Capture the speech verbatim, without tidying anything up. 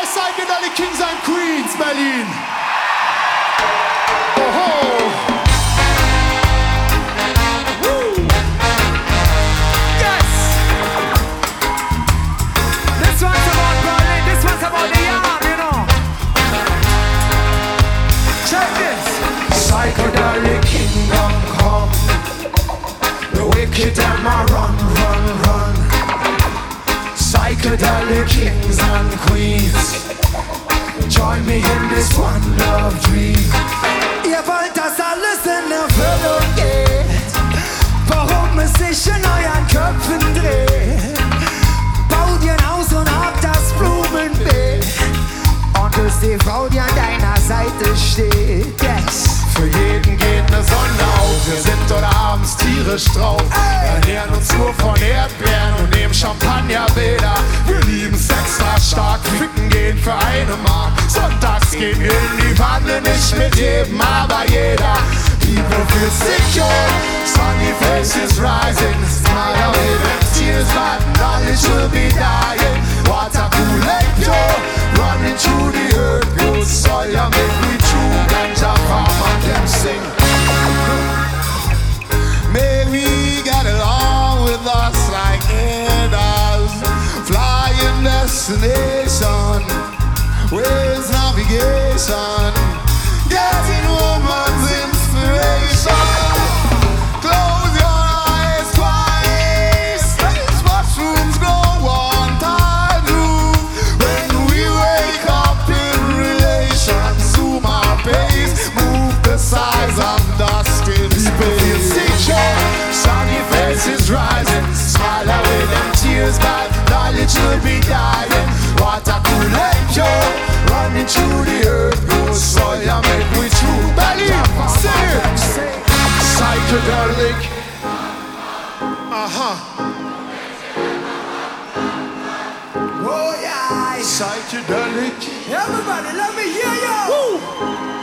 Psychedelic Kings and Queens, Berlin. Oh-ho. Woo. Yes. This one's about Berlin. This one's about the yard, you know. Check this. Psychedelic kingdom come. The wicked them a run, run, run. Psychedelic kings and queens, join me in this one love dream. Ihr wollt das alles in Erfüllung geht, warum es sich in euren Köpfen dreht. Baut ihr ein Haus und habt das Blumenbeet und küsst die Frau, die an deiner Seite steht. Yes. Für jeden geht ne Sonne auf, wir sind dort abends tierisch drauf. Ernähren uns nur von Erdbeeren und nehmen Champagnerbilder. Wir lieben's extra stark, ficken gehen für eine Mark. Sonntags gehen wir in die Wanne, nicht mit jedem, aber jeder. People feel secure, sunny faces rising. Smile away them tears, but knowledge will be dying. Water cool electro, running through the earth. Good soil, ya make me true. Ganja farm and them sing. May we get along with us like angels. Flying destination, waves navigation. Getting woman's inspiration. Close your eyes twice. Mushrooms grow on tide roof. When we wake up in relation, zoom our pace, move the size of dust in space. Secure, sunny faces rising, smile away them tears, but knowledge will be dying. Water cool and pure, running through the earth, good soil, ya make we true. Belly, sing it. Psychedelic. Uh-huh. Oh yeah. Psychedelic. Everybody, let me hear you. Woo.